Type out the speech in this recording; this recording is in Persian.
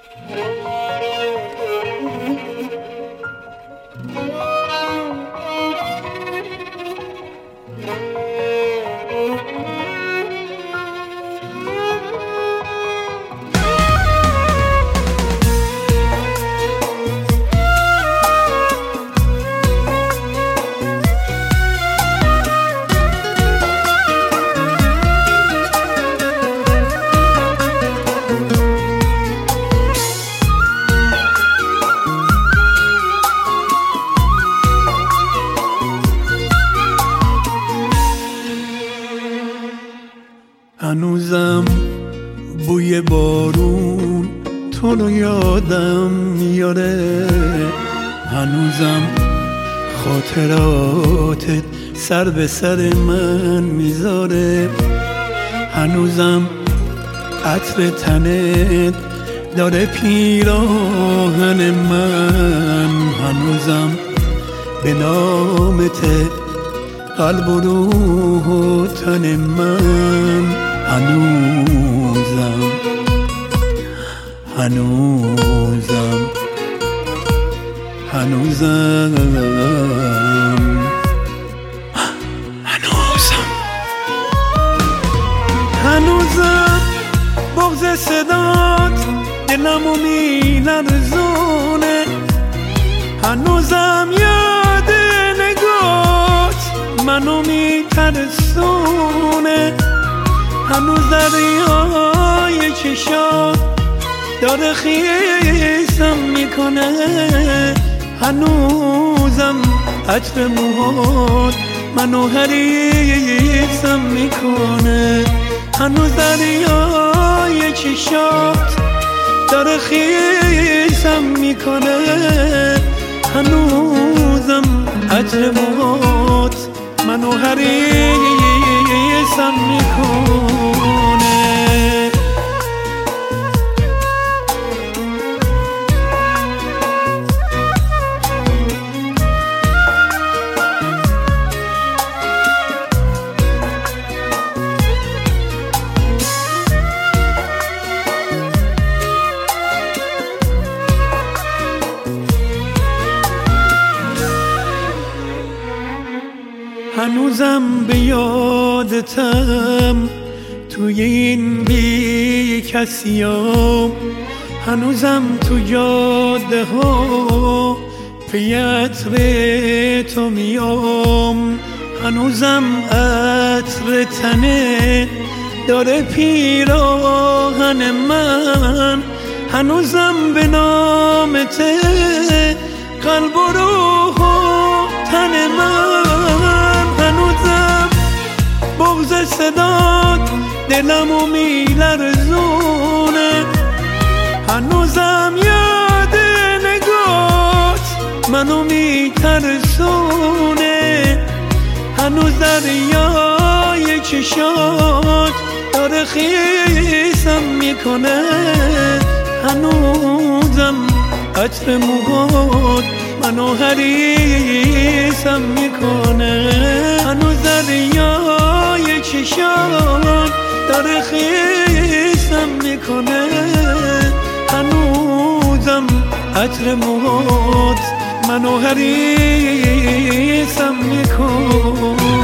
هنوزم بوی بارون تو رو یادم میاره، هنوزم خاطراتت سر به سر من میذاره، هنوزم عطر تنت داره پیراهن من، هنوزم به نامت قلب و روح و تن من، هنوزم هنوزم هنوزم هنوزم هنوزم بغض صدات دلمو میلرزونه، هنوزم یاد نگات منو میترسونه، هنوز دریای چشات داره خیسم میکنه، هنوزم عطر موهات منو حریصم میکنه، هنوز دریای چشات داره خیسم میکنه، هنوزم عطر موهات منو حریصم میکنه. هنوزم به یادتم توی این بی کسیام، هنوزم تو جاده ها پی عطر تو میام، هنوزم عطر تنه داره پیراهن من، هنوزم به نامت قلب و روح و تن من، هنوزم بغض صدات دلمو میلرزونه، هنوزم یاد نگات منو میترسونه، هنوز دریای چشات داره خیسم میکنه، هنوزم عطر موهات منو حریصم میکنه، هنوز دریای چشات داره خیسم میکنه، هنوزم عطر موهات منو حریصم میکنه.